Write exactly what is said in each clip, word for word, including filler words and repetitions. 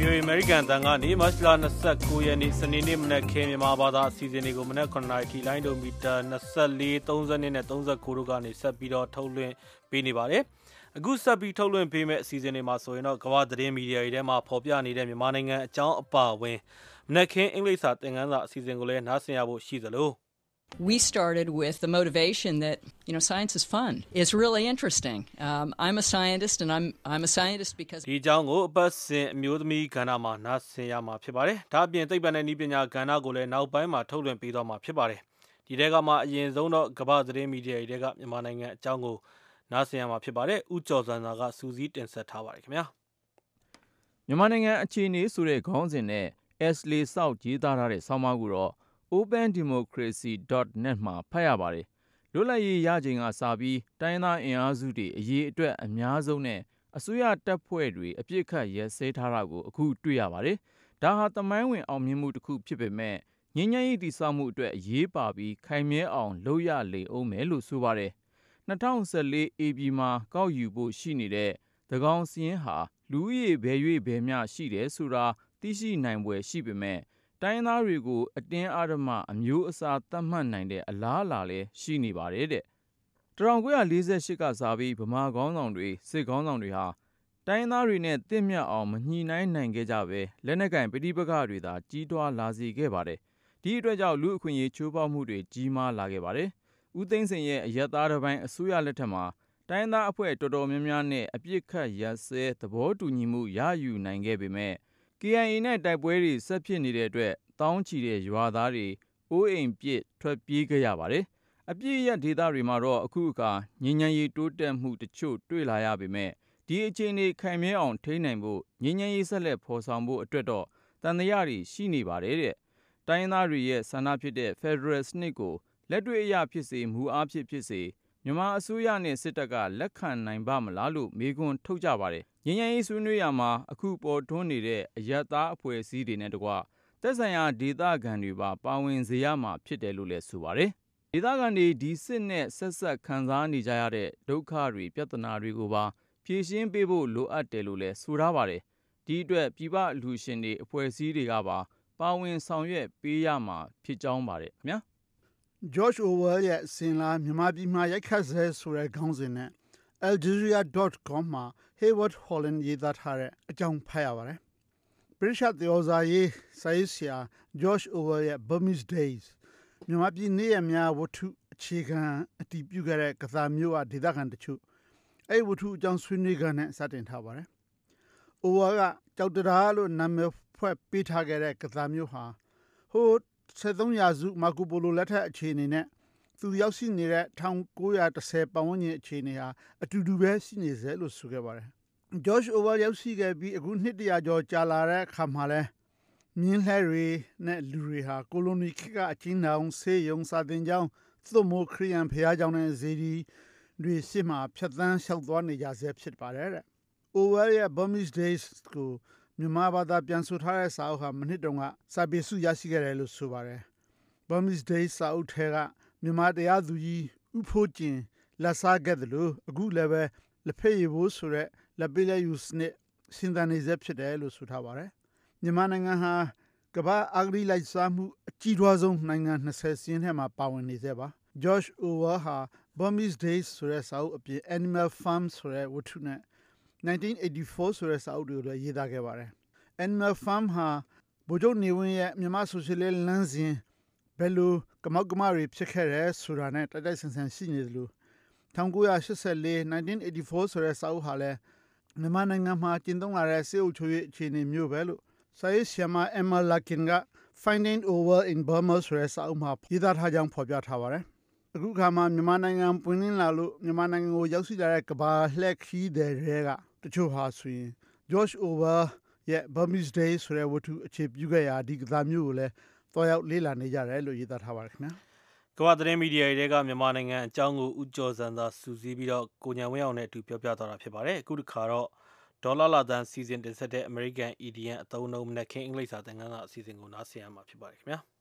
ဗီအိုအေ American တန်ကနေမတ်လ၂၉ရက်နေ့စနေနေ့မနက်ခင်းမြန်မာဘာသာအစီအစဉ်တွေကိုမနက်ခုနှစ်နာရီထိလိုင်းဒိုမီတာ၂၄ ၃၀နဲ့၃၉တို့ကနေဆက်ပြီးတော့ထုတ်လွှင့်ပေးနေပါတယ်။အခုဆက်ပြီးထုတ်လွှင့်ပေးမယ့်အစီအစဉ်တွေမှာဆိုရင်တော့ကမ္ဘာသတင်းမီဒီယာတွေထဲမှာဖော်ပြနေတဲ့မြန်မာနိုင်ငံအကြောင်းအပါအဝင်မနက်ခင်းအင်္ဂလိပ်စာသင်ခန်းစာအစီအစဉ်ကိုလည်းနားဆင်ရဖို့ရှိသလို We started with the motivation that, you know, science is fun. It's really interesting. Um, I'm a scientist and I'm I'm a scientist because ဒီအကြောင်းကိုအပတ်စဉ်အမျိုးသမီးကဏ္ဍမှာနားဆင်ရမှာဖြစ်ပါတယ်။ဒါအပြင်သိပ္ပံနဲ့နည်းပညာကဏ္ဍကိုလည်းနောက်ပိုင်းမှာထုတ်လွှင့်ပေးသွားမှာဖြစ်ပါတယ်။ဒီတဲကမှအရင်ဆုံးတော့ကမ္ဘာသတင်းမီဒီယာတွေကမြန်မာနိုင်ငံအကြောင်းကိုနားဆင်ရမှာဖြစ်ပါတယ်။ဦးကျော်စံစာကစူးစီးတင်ဆက်ထားပါတယ်ခင်ဗျာ။မြန်မာနိုင်ငံအခြေအနေဆိုတဲ့ခေါင်းစဉ်နဲ့ Ashley South ရေးသားထားတဲ့ဆောင်းပါးကိုတော့open democracy dot net မှာဖတ်ရပါတယ်။လွတ်လပ်ရေးရချိန်ကစပြီးတိုင်းသားအင်အားစုတွေအရေးအတွက်အများဆုံးနဲ့အစိုးရတပ်ဖွဲ့တွေအပြစ်ခတ်ရဲစဲထားတာကိုအခုတွေ့ရပါတယ်။ဒါဟာသမိုင်းဝင်အောင်မြင်မှုတစ်ခုဖြစ်ပေမဲ့ငြိမ်းချမ်းရေးတည်ဆောက်မှုအတွက်အရေးပါပြီးခိုင်မြဲအောင်လုပ်ရလေအောင်မယ်လို့ဆိုပါတယ်။၂၀၁၄ ဧပြီမှာကောက်ယူဖို့ရှိနေတဲ့သန်းခေါင်စာရင်းဟာလူဦးရေဘယ်၍ဘယ်မျှရှိတယ်ဆိုတာသိရှိနိုင်ပွဲရှိပေမဲ့တိုင်းသားတွေကိုအတင်းအဓမ္မအမျိုးအစားသတ်မှတ်နိုင်တဲ့အလားအလာလည်းရှိနေပါတယ်တဲ့။၁၉၄၈ကစားပြီးဗမာခေါင်းဆောင်တွေစစ်ခေါင်းဆောင်တွေဟာတိုင်းသားတွေနဲ့တင့်မြတ်အောင်မညှိနှိုင်းနိုင်ခဲ့ကြပဲလက်နက်ကင်ပဋိပက္ခတွေသာကြီးထွားလာစေခဲ့ပါတယ်။ဒီအတွက်ကြောင့်လူအခွင့်အရေးချိုးဖောက်မှုတွေကြီးမားလာခဲ့ပါတယ်။ဦးသိန်းစိန်ရဲ့အရက်သားတစ်ပိုင်းအစိုးရလက်ထက်မှာတိုင်းသားအဖွဲ့တော်တော်များများနဲ့အပြစ်ခတ်ရက်စဲသဘောတူညီမှုရယူနိုင်ခဲ့ပေမဲ့ K I A နဲ့တိုက်ပွဲတွေဆက်ဖြစ်နေတဲ့အတွက်တောင်းချီတဲ့ရွာသားတွေအိုးအိမ်ပြစ်ထွက်ပြေးခဲ့ရပါတယ်။အပြစ်ရက်ဒေသတွေမှာတော့အခုအခါငြိမ်းချမ်းရေးတိုးတက်မှုတချို့တွေ့လာရပေမဲ့ဒီအခြေအနေခိုင်မြဲအောင်ထိန်းနိုင်ဖို့ငြိမ်းချမ်းရေးဆက်လက်ဖော်ဆောင်ဖို့အတွက်တော့တန်တရားတွေရှိနေပါတယ်တဲ့။တိုင်းသားတွေရဲ့ဆန္ဒဖြစ်တဲ့ Federal စနစ်ကိုလက်တွေ့အရဖြစ်စေမူအားဖြင့်ဖြစ်စေမြန်မာအစိုးရနဲ့စစ်တပ်ကလက်ခံနိုင်ပါမလားလို့မေးခွန်းထုတ်ကြပါတယ်။ငြိမ်းချမ်းရေးဆွေးနွေးရာမှာအခုပေါ်ထွန်းနေတဲ့အရပ်သားအဖွဲ့အစည်းတွေနဲ့တကွသက်ဆိုင်ရာဒေသခံတွေပါပါဝင်စေရမှာဖြစ်တယ်လို့လည်းဆိုပါတယ်။ဒေသခံတွေဒီစစ်နဲ့ဆက်ဆက်ခံစားနေကြရတဲ့ဒုက္ခတွေပြဿနာတွေကိုပါဖြေရှင်းပေးဖို့လိုအပ်တယ်လို့လည်းဆိုထားပါတယ်။ဒီအတွက်ပြည်ပအလှူရှင်တွေအဖွဲ့အစည်းတွေကပါပါဝင်ဆောင်ရွက်ပေးရမှာဖြစ်ကြောင်းပါတယ်ခင်ဗျာ။ George Orwell ရဲ့အစဉ်လာမြန်မာပြည်မှာရိုက်ခတ်ဆဲဆိုတဲ့ခေါင်းစဉ်နဲ့ al jazeera dot com မှာ Hayward Holland ရေးသားထားတဲ့အကြောင်းဖတ်ရပါတယ်။ ဗြိတိသျှသရော်စာရေးစာရေးဆရာ George Orwell ရဲ့ Burmese Days မြန်မာပြည်နေ့ရက်များဝတ္ထုအခြေခံအတည်ပြုခဲ့တဲ့ကသာမျိုးကဒေသခံတချို့အဲ့ဝတ္ထုအကြောင်းဆွေးနွေးခန်းနဲ့စတင်ထားပါတယ်။ Orwell ကကြောက်တရားလို့နာမည်ဖွဲ့ပေးထားခဲ့တဲ့ကသာမျိုးဟာဟိုဆယ်သုံးရာစုမာကိုပိုလိုလက်ထက်အခြေအနေနဲ့သူရောက်ရှိနေတဲ့၁၉၁၀ပတ်ဝန်းကျင်အခြေအနေဟာအတူတူပဲရှိနေစေလို့ဆိုခဲ့ပါတယ်။ George Orwell ရောက်ရှိခဲ့ပြီးအခုနှစ်တရာကျော်ကြာလာတဲ့အခါမှာလဲမြင်းလှဲတွေနဲ့လူတွေဟာကိုလိုနီခေတ်ကအကျဉ်းထောင်ဆေးရုံစာသင်ကျောင်းသွတ်မိုးခရိယန်ဘုရားကျောင်းနဲ့ဇေဒီတွေရှေ့မှာဖြတ်သန်းလျှောက်သွားနေကြဆဲဖြစ်ပါတယ်တဲ့။ Orwell ရဲ့ Burmese Days ကိုမြန်မာဘာသာပြန်ဆိုထားတဲ့စာအုပ်ဟာမနှစ်တုန်းကစာပေဆုရရှိခဲ့တယ်လို့ဆိုပါတယ်။ Burmese Days စာအုပ်ထဲကမြန်မာတရားသူကြီးဥဖိုးကျင်လက်စားခဲ့တယ်လို့အခုလည်းပဲလက်ဖက်ရည်ဘိုးဆိုတဲ့လက်ပေးလက်ယူစနစ်စဉ်းစားနေစေဖြစ်တယ်လို့ဆိုထားပါတယ်။မြန်မာနိုင်ငံဟာကမ္ဘာအဂတိလိုက်စားမှုအကြီးထွားဆုံးနိုင်ငံ၂၀စီးရင်ထဲမှာပါဝင်နေသေးပါ။ George Orwell ဟာ Burmese Days ဆိုတဲ့စာအုပ်အပြင် Animal Farm ဆိုတဲ့ဝတ္ထုနဲ့nineteen eighty-fourဆိုတဲ့စာအုပ်တွေကိုလည်းရေးသားခဲ့ပါတယ်။ Animal Farm ဟာဗိုလ်ချုပ်နေဝင်းရဲ့မြန်မာဆိုရှယ်လစ်လမ်းစဉ်ဘယ်လိုကမောက်ကမတွေဖြစ်ခဲ့တယ်ဆိုတာနဲ့တိုက်တိုက်ဆန်ဆန်ရှိနေတယ်လို့၁၉၈၄ nineteen eighty-fourဆိုတဲ့စာအုပ်ဟာလည်းမြန်မာနိုင်ငံမှာကျင့်သုံးလာတဲ့စစ်အုပ်ချုပ်ရေးအခြေအနေမျိုးပဲလို့စာရေးဆရာမ Emma Larkin က Finding Orwell in Burma ဆိုတဲ့စာအုပ်မှာရေးသားထားကြောင်းဖော်ပြထားပါတယ်။အခုခါမှာမြန်မာနိုင်ငံပွင့်လင်းလာလို့မြန်မာနိုင်ငံကိုရောက်ရှိလာတဲ့ကမ္ဘာလှည့်ခရီးသည်တွေကတချို့ဟာဆိုရင် George Orwell ရဲ့ Burmese Days ဆိုတဲ့ဝတ္ထုအခြေပြုခဲ့ရာဒီကသာမျိုးကိုလည်းသွားရောက်လေ့လာနေကြတယ်လို့ရေးသားထားပါတယ်ခင်ဗျာ။ကမ္ဘာသတင်းမီဒီယာတွေကမြန်မာနိုင်ငံအကြောင်းကိုဦးကျော်စံသာစူးစီးပြီးတော့ကိုညံဝင်းအောင်နဲ့အတူပြောပြသွားတာဖြစ်ပါတယ်။အခုတစ်ခါတော့ဒေါ်လာလာတန်စီစဉ်တင်ဆက်တဲ့ American Idiom အသုံးအနှုန်းမနက်ခင်းအင်္ဂလိပ်စာသင်ခန်းစာအစီအစဉ်ကိုနားဆင်ရမှာဖြစ်ပါတယ်ခင်ဗျာ။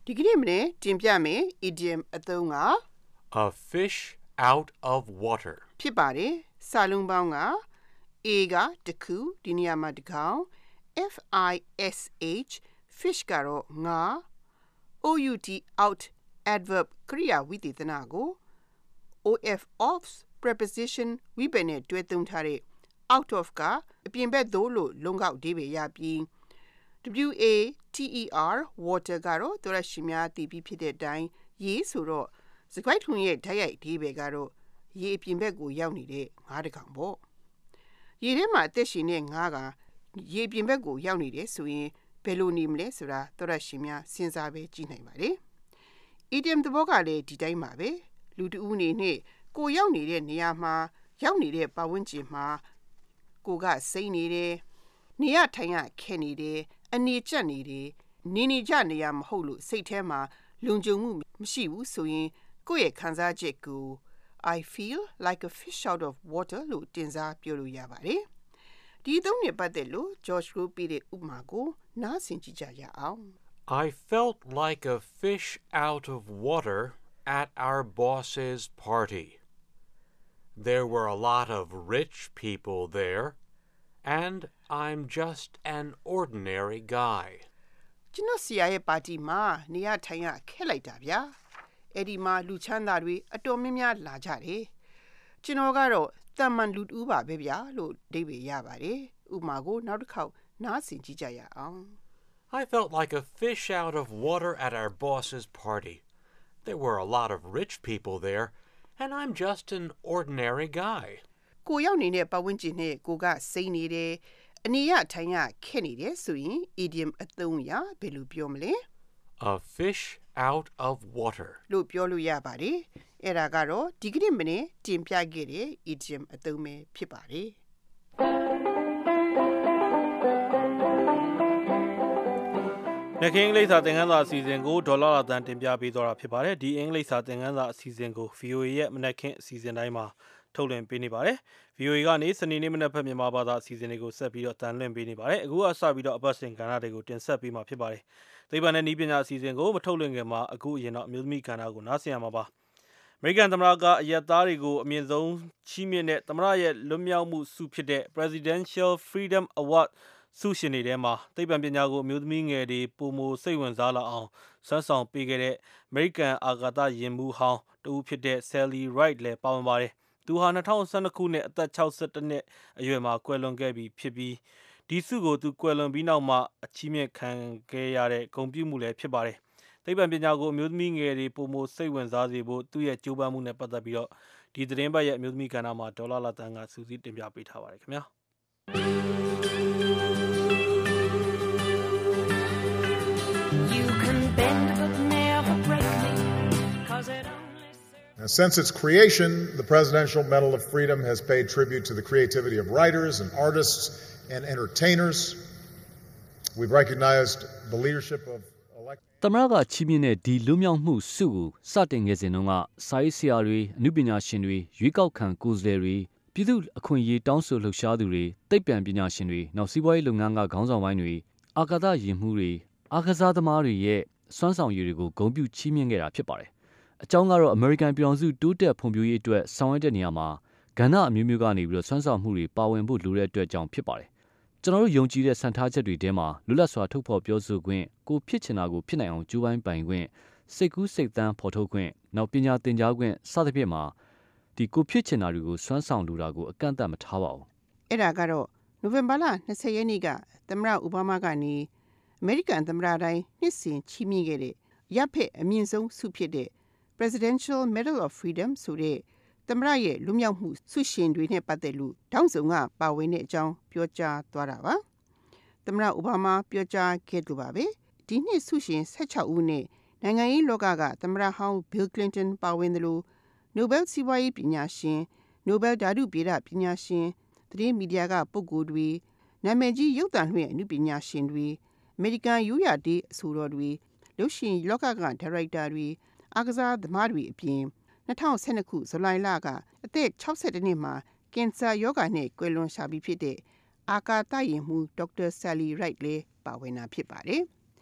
ဒီကနေ့မနေ့တင်ပြမယ် idiom အသုံးက A fish out of water ဖြစ်ပါတယ်စာလုံးပေါင်းက A ကတခုဒီနေရာမှာတကောင် F I S H fish ကတော့ငါ O U T out adverb ကရိယာဝိသေသနာကို O F of preposition ဝိပယ်နဲ့တွဲသုံးထားတဲ့ out of ကအပြင်ဘက်သို့လို့လုံကောက်အဓိပ္ပာယ်ရပြီး W A T E R water ကတော့သောရရှိများတည်ပြီးဖြစ်တဲ့အတိုင်းရေဆိုတော့စကွိုက်ထွန်ရဲ့ဓာတ်ရိုက်အဓိပ္ပာယ်ကတော့ရေအပြင်ဘက်ကိုရောက်နေတဲ့ငါးတကောင်ပေါ့ရေထဲမှာအသက်ရှင်တဲ့ငါးကရေအပြင်ဘက်ကိုရောက်နေတယ်ဆိုရင်ဘယ်လိုနေမလဲဆိုတာသောရရှိများစဉ်းစားပဲကြည့်နိုင်ပါတယ် idiom သဘောကလည်းဒီတိုင်းပါပဲလူတဦးအနေနဲ့ကိုရောက်နေတဲ့နေရာမှာရောက်နေတဲ့ပတ်ဝန်းကျင်မှာကိုကစိမ့်နေတယ်နေရထိုင်ရခက်နေတယ်အနေကျက်နေတယ်နေနေကြနေရမဟုတ်လို့စိတ်ထဲမှာလုံခြုံမှုမရှိဘူးဆိုရင်ကိုယ့်ရဲ့ခံစားချက်ကို I feel like a fish out of water လို့တင်စားပြောလို့ရပါတယ်ဒီသုံးနဲ့ပတ်သက်လို့ George Rowe ပြတဲ့ဥပမာကိုနားဆင်ကြည့်ကြရအောင် I felt like a fish out of water at our boss's party. There were a lot of rich people there, and I'm just an ordinary guy. ကျွန်တော်ဆီယာရဲ့ပါတီမှာနေရထိုင်ရခက်လိုက်တာဗျာအဲ့ဒီမှာလူချမ်းသာတွေအတော်များများလာကြတယ်ကျွန်တော်ကတော့တမန်လူတူပါပဲဗျာလို့အဓိပ္ပာယ်ရပါတယ်ဥပမာကိုနောက်တစ်ခေါက်နားဆင်ကြည့်ကြရအောင် I felt like a fish out of water at our boss's party. There were a lot of rich people there, and I'm just an ordinary guy. ကိုရောက်နေတဲ့ပတ်ဝန်းကျင်နဲ့ကိုကစိမ့်နေတယ်အနေရထိုင်ရခက်နေတယ်ဆိုရင် idiom အသုံးရဘယ်လိုပြောမလဲ A fish out of water. လို့ပြောလို့ရပါတယ်အဲ့ဒါကတော့ဒီကနေ့မနေ့တင်ပြခဲ့တဲ့ idiom အသုံးပဲဖြစ်ပါတယ်နခင်အင်္ဂလိပ်စာသင်ခန်းစာအစီအစဉ်ကိုဒေါ်လာလာတန်တင်ပြပေးသွားတာဖြစ်ပါတယ်ဒီအင်္ဂလိပ်စာသင်ခန်းစာအစီအစဉ်ကို V O A ရဲ့မနက်ခင်းအစီအစဉ်တိုင်းမှာထုတ်လွှင့်ပေးနေပါတယ် V O A ကနေစနေနေ့မနက်ဖက်မြန်မာဘာသာအစီအစဉ်တွေကိုဆက်ပြီးတော့တန်လွှင့်ပေးနေပါတယ်အခုကစပြီးတော့အပတ်စဉ်ကဏ္ဍတွေကိုတင်ဆက်ပေးမှာဖြစ်ပါတယ်သိပ္ပံနဲ့နည်းပညာအစီအစဉ်ကိုမထုတ်လွှင့်ခင်မှာအခုအရင်တော့အမျိုးသမီးကဏ္ဍကိုနားဆင်ရမှာပါအမေရိကန်သမ္မတကအရက်သားတွေကိုအမြင့်ဆုံးချီးမြှင့်တဲ့သမ္မတရဲ့လွတ်မြောက်မှုဆုဖြစ်တဲ့ Presidential Freedom Awardဆုရှင်တွေထဲမှာသိပ္ပံပညာကိုအမျိုးသမီးငယ်တွေပုံမစိတ်ဝင်စားလာအောင်ဆွမ်းဆောင်ပေးခဲ့တဲ့အမေရိကန်အာကာသယာဉ်မှူးဟောင်းတူဖြစ်တဲ့ Sally Ride လည်းပါဝင်ပါတယ်သူဟာ၂၀၁၂ခုနှစ်အသက်၆၁နှစ်အရွယ်မှာကွယ်လွန်ခဲ့ပြီဖြစ်ပြီးဒီဆုကိုသူကွယ်လွန်ပြီးနောက်မှအချီးမြှင့်ခံခဲ့ရတဲ့ဂုဏ်ပြုမှုလည်းဖြစ်ပါတယ်သိပ္ပံပညာကိုအမျိုးသမီးငယ်တွေပုံမစိတ်ဝင်စားစေဖို့သူ့ရဲ့ကြိုးပမ်းမှုနဲ့ပတ်သက်ပြီးတော့ဒီသတင်းပတ်ရဲ့အမျိုးသမီးကဏ္ဍမှာဒေါ်လာလာတန်ကစူးစီးတင်ပြပေးထားပါတယ်ခင်ဗျာ Since its creation, the Presidential Medal of Freedom has paid tribute to the creativity of writers and artists and entertainers. We've recognized the leadership of elected... သမ္မတကချီးမြှင့်တဲ့ဒီလူမျိုးမှုစုကိုစတင်ခဲ့စဉ်တုန်းကစာရေးဆရာတွေအမှုပညာရှင်တွေရွေးကောက်ခံကိုယ်စားလှယ်တွေပြည်သူအခွင့်အရေးတောင်းဆိုလှုပ်ရှားသူတွေသိပ္ပံပညာရှင်တွေနောက်စီးပွားရေးလုပ်ငန်းကခေါင်းဆောင်ပိုင်းတွေအာကာသယာဉ်မှူးတွေအာကစားသမားတွေရဲ့စွမ်းဆောင်ရည်တွေကိုဂုဏ်ပြုချီးမြှင့်ခဲ့တာဖြစ်ပါတယ်အကြောင်းကတော့အမေရိကန်ပြည်ထောင်စုတိုးတက်ဖွံ့ဖြိုးရေးအတွက်ဆောင်ရွက်တဲ့နေရာမှာကဏ္ဍအမျိုးမျိုးကနေပြီးတော့စွမ်းဆောင်မှုတွေပါဝင်ဖို့လိုတဲ့အတွက်ကြောင့်ဖြစ်ပါတယ်ကျွန်တော်တို့ယုံကြည်တဲ့စံထားချက်တွေထဲမှာလွတ်လပ်စွာထုတ်ဖော်ပြောဆိုခွင့်ကိုဖြစ်ချင်တာကိုဖြစ်နိုင်အောင်ကြိုးပမ်းပိုင်ခွင့်စိတ်ကူးစိတ်သန်းဖော်ထုတ်ခွင့်နောက်ပညာသင်ကြားခွင့်စသဖြင့်မှာဒီကိုဖြစ်ချင်တာတွေကိုစွမ်းဆောင်လိုတာကိုအကန့်အသတ်မထားပါဘူးအဲ့ဒါကတော့နိုဝင်ဘာလ၂၀ရက်နေ့ကသမ္မတအိုဘားမားကနေအမေရိကန်သမ္မတတိုင်းနှစ်စဉ်ချီးမြှင့်ခဲ့တဲ့ရပ်ဖက်အမြင့်ဆုံးဆုဖြစ်တဲ့ Presidential Medal of Freedom ဆိုတဲ့သမ္မတရဲ့လွတ်မြောက်မှုဆုရှင်တွေနဲ့ပတ်သက်လို့တောင်းဆိုကပါဝင်တဲ့အကြောင်းပြောကြားသွားတာပါသမ္မတအိုဘားမားပြောကြားခဲ့လို့ပါပဲဒီနှစ်ဆုရှင်၁၆ဦးနဲ့နိုင်ငံရေးလောကကသမ္မတဟောင်း Bill Clinton ပါဝင်တယ်လို့ Nobel စီးပွားရေးပညာရှင် Nobel ဓာတုဗေဒပညာရှင်သတင်းမီဒီယာကပုဂ္ဂိုလ်တွေနာမည်ကြီးရုပ်သံလွှင့်အမှုပညာရှင်တွေအမေရိကန်ရိုးရာဒေးအဆိုတော်တွေလူရှင်လောကကဒါရိုက်တာတွေအားကစားသမားတွေအပြင်၂၀၁၂ခုဇူလိုင်လကအသက်၆၁နှစ်မှာကင်ဆာရောဂါနဲ့ကွယ်လွန်ရှာပြီးဖြစ်တဲ့အာကာသယာဉ်မှူးဒေါက်တာ Sally Ride လည်းပါဝင်တာဖြစ်ပါတယ်။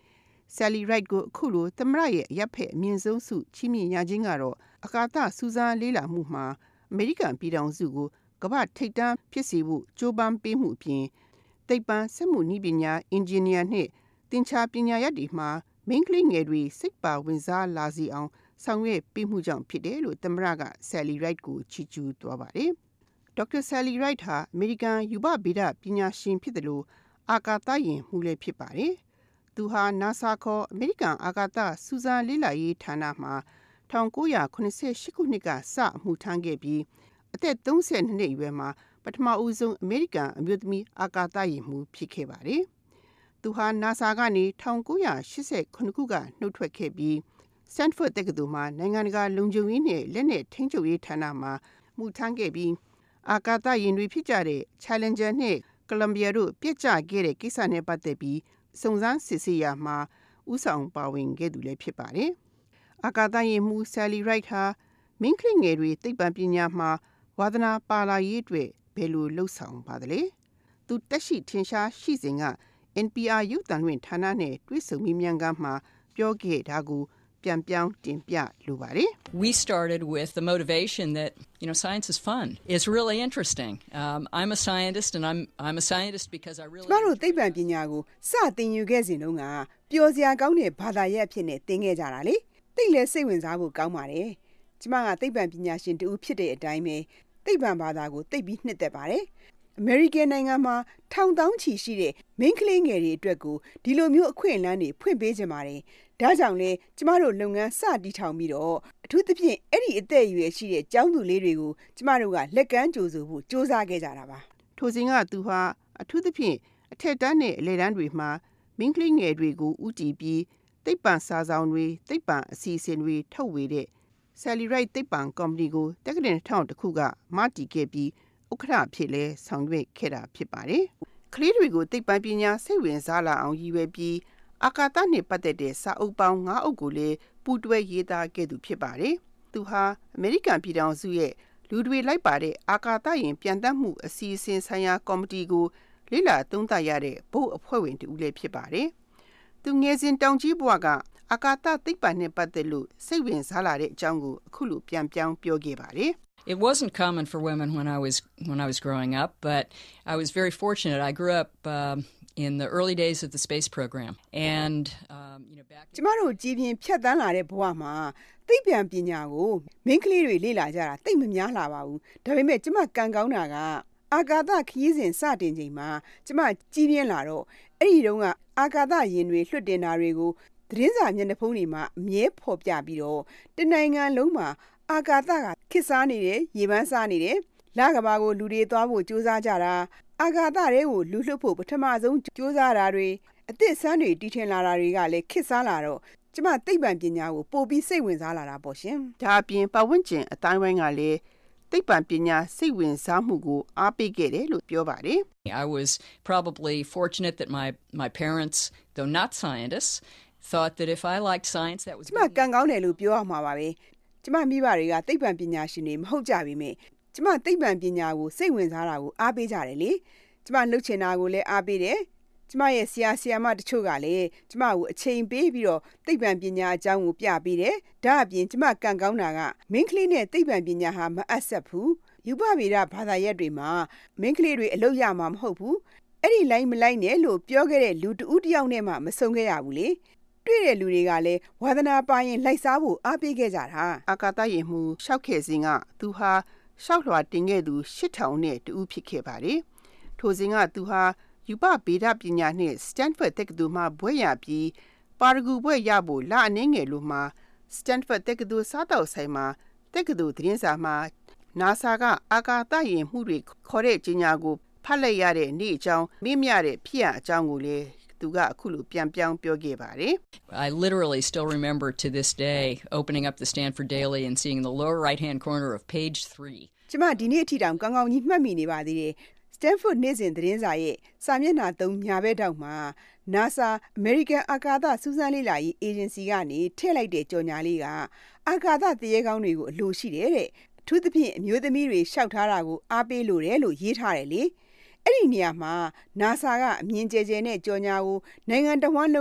Sally Wright ကိုအခုလိုသမရရဲ့ရပ်ဖက်အမြင့်ဆုံးဆုချီးမြှင့်ရခြင်းကတော့အကာသစူးစမ်းလေးလာမှုမှာအမေရိကန်ပြည်ထောင်စုကိုကမ္ဘာထိပ်တန်းဖြစ်စေဖို့ကြိုးပမ်းပေးမှုအပြင်သိပ္ပံစက်မှုနည်းပညာအင်ဂျင်နီယာနှင့်သင်္ချာပညာရပ်တွေမှာမိန်းကလေးငယ်တွေစိတ်ပါဝင်စားလာစေအောင်ဆောင်ရွက်ပေးမှုကြောင့်ဖြစ်တယ်လို့သမရက Sally Wright ကိုချီးကျူးသွားပါတယ်။ Doctor Sally Wright ဟာအမေရိကန်ယူပဗေဒပညာရှင်ဖြစ်တယ်လို့အာကာသယာဉ်မှူးလည်းဖြစ်ပါတယ်။သူဟာ NASA ခေါ်အမေရိကန်အာကာသစူးစမ်းလေ့လာရေးဌာနမှာ၁၉၇၈ခုနှစ်ကစအမှုထမ်းခဲ့ပြီးအသက်၃၂နှစ်အရွယ်မှာပထမဦးဆုံးအမေရိကန်အမျိုးသမီးအာကာသယာဉ်မှူးဖြစ်ခဲ့ပါတယ်။သူဟာ NASA ကနေ၁၉၈ခုခုကနှုတ်ထွက်ခဲ့ပြီး Stanford တက္ကသိုလ်မှာနိုင်ငံတကာလုံခြုံရေးနဲ့လက်နက်ထိန်းချုပ်ရေးဌာနမှာမှုထမ်းခဲ့ပြီးအာကာသယာဉ်တွေဖြစ်ကြတဲ့ Challenger နဲ့ Columbia တို့ပြစ်ကျခဲ့တဲ့ကိစ္စနဲ့ပတ်သက်ပြီးစုံစမ်းစစ်ဆေးရာမှာဦးဆောင်ပါဝင်ခဲ့သူလည်းဖြစ်ပါတယ်။အာကာသယာဉ်မှူး Sally Wright ဟာမိန်းကလေးငယ်တွေသိပ္ပံပညာမှာဝါသနာပါလာရေးအတွက်ဘယ်လိုလှုပ်ဆောင်ပါသလဲ။သူတက်ရှိထင်ရှားရှိစဉ်က N P R ရုပ်သံလွှင့်ဌာနနဲ့တွေ့ဆုံမေးမြန်းခန်းမှာပြောခဲ့တာကိုပြန်ပြောင်းတင်ပြလိုပါတယ်။ We started with the motivation that, you know, science is fun. It's really interesting. Um, I'm a scientist and I'm I'm a scientist because I really ကျမတို့သိပ္ပံပညာကိုစတင်ယူခဲ့စဉ်တုန်းကပျော်စရာကောင်းတဲ့ဘာသာရပ်အဖြစ်နဲ့သင်ခဲ့ကြတာလေ။သိလဲစိတ်ဝင်စားဖို့ကောင်းပါတယ်။ကျမကသိပ္ပံပညာရှင်တူဖြစ်တဲ့အတိုင်းပဲသိပ္ပံဘာသာကိုသိပြီးနှစ်သက်ပါတယ်။ American နိုင်ငံမှာထောင်တောင်းချီရှိတဲ့မိန်းကလေးငယ်တွေအတွက်ကိုဒီလိုမျိုးအခွင့်အလမ်းတွေဖွင့်ပေးကြပါတယ်။ဒါကြောင့်လေကျမတို့လုပ်ငန်းစတီထောင်ပြီးတော့အထူးသဖြင့်အဲ့ဒီအသက်အရွယ်ရှိတဲ့ကျောင်းသူလေးတွေကိုကျမတို့ကလက်ကမ်းကြိုဆိုဖို့စ조사ခဲ့ကြတာပါ။ထိုစဉ်ကသူဟာအထူးသဖြင့်အထက်တန်းနဲ့အလယ်တန်းတွေမှာမိန်းကလေးငယ်တွေကိုဦးတည်ပြီးသိပ္ပံစာဆောင်တွေသိပ္ပံအစီအစဉ်တွေထုတ်ဝေတဲ့ Sally Wright သိပ္ပံကော်မတီကိုတက္ကသိုလ်၂၀၀၁ခုကမတည်ခဲ့ပြီးဥက္ကဋ္ဌဖြစ်လဲဆောင်ရွက်ခဲ့တာဖြစ်ပါတယ်။ကလေးတွေကိုသိပ္ပံပညာစိတ်ဝင်စားလာအောင်ရည်ရွယ်ပြီးအာကာသနဲ့ပတ်သက်တဲ့စာအုပ်ပေါင်း၅အုပ်ကိုလည်းပူးတွဲရေးသားခဲ့သူဖြစ်ပါတယ်။သူဟာအမေရိကန်ပြည်ထောင်စုရဲ့လူတွေလိုက်ပါတဲ့အာကာသယာဉ်ပြန်တက်မှုအစီအစဉ်ဆိုင်ရာကော်မတီကိုလေ့လာသုံးသပ်ရတဲ့ဘုတ်အဖွဲ့ဝင်တူလည်းဖြစ်ပါတယ်။သူငယ်စဉ်တောင်ကြီးဘဝကအာကာသသိပ္ပံနဲ့ပတ်သက်လို့စိတ်ဝင်စားလာတဲ့အကြောင်းကိုအခုလိုပြန်ပြောင်းပြောခဲ့ပါတယ်။ It wasn't common for women when I was when I was growing up, but I was very fortunate. I grew up um, in the early days of the space program, and um, you know back. ကျမတို့ကြည်ပြင်းဖြတ်တန်းလာတဲ့ဘဝမှာသိပ္ပံပညာကိုမိန်းကလေးတွေလေ့လာကြတာသိပ်မများလာပါဘူး။ဒါပေမဲ့ကျမကံကောင်းတာကအာကာသခရီးစဉ်စတင်ချိန်မှာကျမကြည်ပြင်းလာတော့အဲ့ဒီတုန်းကအာကာသယာဉ်တွေလွှတ်တင်တာတွေကိုသတင်းစာမျက်နှာဖုံးတွေမှာအမြဲဖော်ပြပြီးတော့တနိုင်ငံလုံးမှာအာကာသကခစ်စားနေတယ်ရေပန်းစားနေတယ်လကဘာကိုလူတွေသွားဖို့ကြိုးစားကြတာအာကာသတွေကိုလူလွှတ်ဖို့ပထမဆုံးကြိုးစားတာတွေအသစ်ဆန်းတွေတီထွင်လာတာတွေကလည်းခစ်စားလာတော့ကျမသိပ္ပံပညာကိုပို့ပြီးစိတ်ဝင်စားလာတာပေါ့ရှင်ဒါအပြင်ပတ်ဝန်းကျင်အတိုင်းဝိုင်းကလည်းသိပ္ပံပညာစိတ်ဝင်စားမှုကိုအားပေးခဲ့တယ်လို့ပြောပါတယ် I was probably fortunate that my my parents, though not scientists, thought that if I liked science that was ကျမကံကောင်းတယ်လို့ပြောရမှာပါပဲကျမမိဘတွေကသိပ္ပံပညာရှင်တွေမဟုတ်ကြပေမဲ့ကျမသိပ္ပံပညာကိုစိတ်ဝင်စားတာကိုအားပေးကြတယ်လေကျမလှုပ်ချင်တာကိုလည်းအားပေးတယ်ကျမရဲ့ဆရာဆရာမတချို့ကလည်းကျမကိုအချိန်ပေးပြီးတော့သိပ္ပံပညာအကြောင်းကိုပြပေးတယ်ဒါအပြင်ကျမကံကောင်းတာကမင်းကလေးနဲ့သိပ္ပံပညာဟာမအပ်ဆက်ဘူးယူပဗေဒဘာသာရပ်တွေမှာမင်းကလေးတွေအလုပ်ရမှာမဟုတ်ဘူးအဲ့ဒီလိုက်မလိုက်နဲ့လို့ပြောခဲ့တဲ့လူတဦးတယောက်နဲ့မှမဆုံခဲ့ရဘူးလေတွေ့တဲ့လူတွေကလည်းဝါသနာပါရင်လိုက်စားဖို့အားပေးခဲ့ကြတာအာကာသယာဉ်မှူးရှောက်ခဲ့စဉ်ကသူဟာရှောက်လွှာတင်ခဲ့သူရှစ်ထောင်နဲ့တူဖြစ်ခဲ့ပါတယ်ထိုစဉ်ကသူဟာယူပဗေဒပညာနဲ့ Stanford တက္ကသိုလ်မှဘွဲ့ရပြီးပါရဂူဘွဲ့ရဖို့လအနည်းငယ်လို့မှာ Stanford တက္ကသိုလ်စားတောက်ဆိုင်မှာတက္ကသိုလ်သတင်းစာမှာ NASA ကအာကာသယာဉ်မှူးတွေခေါ်တဲ့ကြေညာကိုဖတ်လိုက်ရတဲ့နေ့အကြောင်းမေ့မြတဲ့ဖြစ်ရအကြောင်းကိုလည်းသူကအခုလိုပြန်ပြောင်းပြောခဲ့ပါတယ် I literally still remember to this day opening up the Stanford Daily and seeing the lower right-hand corner of page three. ကျမဒီနေ့အထိတောင်ကောင်းကောင်းကြီးမှတ်မိနေပါသေးတယ် Stanford နေ့စဉ်သတင်းစာရဲ့စာမျက်နှာသုံးညာဘက်တောက်မှာ NASA American အာကာသစူးစမ်းလေ့လာရေး agency ကနေထည့်လိုက်တဲ့ကြော်ညာလေးကအာကာသတရေကောင်းတွေကိုအလိုရှိတယ်တဲ့အထူးသဖြင့်အမျိုးသမီးတွေရှောက်ထားတာကိုအားပေးလို့တယ်လို့ရေးထားတယ်လေအဲ့ဒီနေရာမှာ NASA ကအမြင်ကျယ်ကျယ်နဲ့ကြော်ညာကိုနိုင်ငံတော်ဝန်လုံးက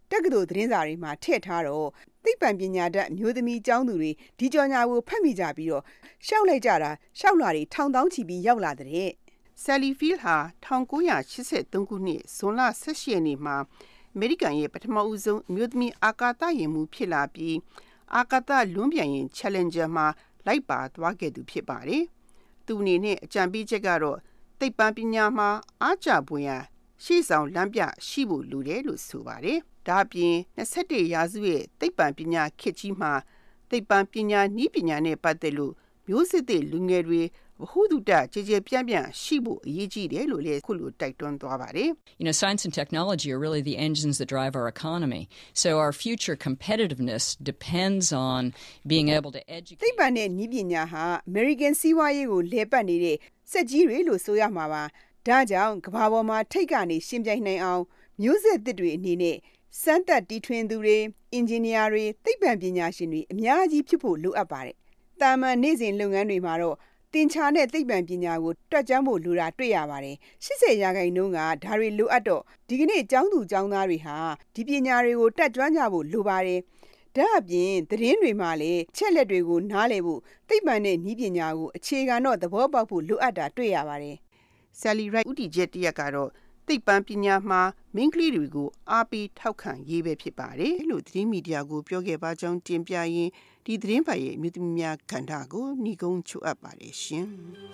တက္ကသိုလ်သတင်းစာတွေမှာထည့်ထားတော့သိပ္ပံပညာတတ်မျိုးသမီးကျောင်းသူတွေဒီကြော်ညာကိုဖတ်မိကြပြီးတော့ရှောက်လိုက်ကြတာရှောက်လာတွေထောင်တောင်းချီပြီးရောက်လာတဲ့ Sally Field ဟာnineteen eighty-threeခုနှစ်ဇွန်လeighteenရက်နေ့မှာအမေရိကန်ရဲ့ပထမဦးဆုံးအမျိုးသမီးအာကာသယာဉ်မှူးဖြစ်လာပြီးအာကာသလွန်းပြန်ရင် Challenger မှာလိုက်ပါသွားခဲ့သူဖြစ်ပါတယ်။သူအနေနဲ့အကြံပေးချက်ကတော့သိပ္ပံပညာမှာအားကျပွင့်ရာရှေ့ဆောင်လမ်းပြရှိဖို့လိုတယ်လို့ဆိုပါတယ်။ဒါ့အပြင်twenty-firstရာစုရဲ့သိပ္ပံပညာခေတ်ကြီးမှာသိပ္ပံပညာနည်းပညာနဲ့ပတ်သက်လို့မျိုးစစ်တဲ့လူငယ်တွေဝဟုတုတကြေကြေပြန့်ပြန့်ရှိဖို့အရေးကြီးတယ်လို့လည်းခုလိုတိုက်တွန်းသွားပါတယ်။ You know, science and technology are really the engines that drive our economy. So our future competitiveness depends on being able to educate. သိပ္ပံနဲ့နည်းပညာဟာ American စီးပွားရေးကိုလဲပတ်နေတဲ့စက်ကြီးတွေလို့ဆိုရမှာပါ။ဒါကြောင့်ကမ္ဘာပေါ်မှာထိတ်ကနေရှင်ပြိုင်နိုင်အောင်မျိုးဆက်သစ်တွေအနေနဲ့စမ်းသပ်တီထွင်သူတွေအင်ဂျင်နီယာတွေသိပ္ပံပညာရှင်တွေအများကြီးဖြစ်ဖို့လိုအပ်ပါတယ်။တာမန်နေ့စဉ်လုပ်ငန်းတွေမှာတော့တင်ချာနဲ့သိပ္ပံပညာကိုတွက်ကြဖို့လိုတာတွေ့ရပါတယ်။eightyရာခိုင်နှုန်းကဒါတွေလိုအပ်တော့ဒီကနေ့ကျောင်းသူကျောင်းသားတွေဟာဒီပညာတွေကိုတက်ကြွကြဖို့လိုပါတယ်။ဒါအပြင်သတင်းတွေမှာလည်းချက်လက်တွေကိုနားလည်ဖို့သိပ္ပံနဲ့နည်းပညာကိုအခြေခံတော့သဘောပေါက်ဖို့လိုအပ်တာတွေ့ရပါတယ်။ Sally Wright ဦးတည်ချက်တစ်ရပ်ကတော့သိပ္ပံပညာမှာမိန်းကလေးတွေကိုအားပေးထောက်ခံရေးပဲဖြစ်ပါတယ်လို့သတင်းမီဒီယာကိုပြောခဲ့ပါကြောင်းတင်ပြရင်းဒီသတင်းပတ်ရဲ့မြို့သမီးများကဏ္ဍကိုညီကုန်းချူအပ်ပါတယ်ရှင်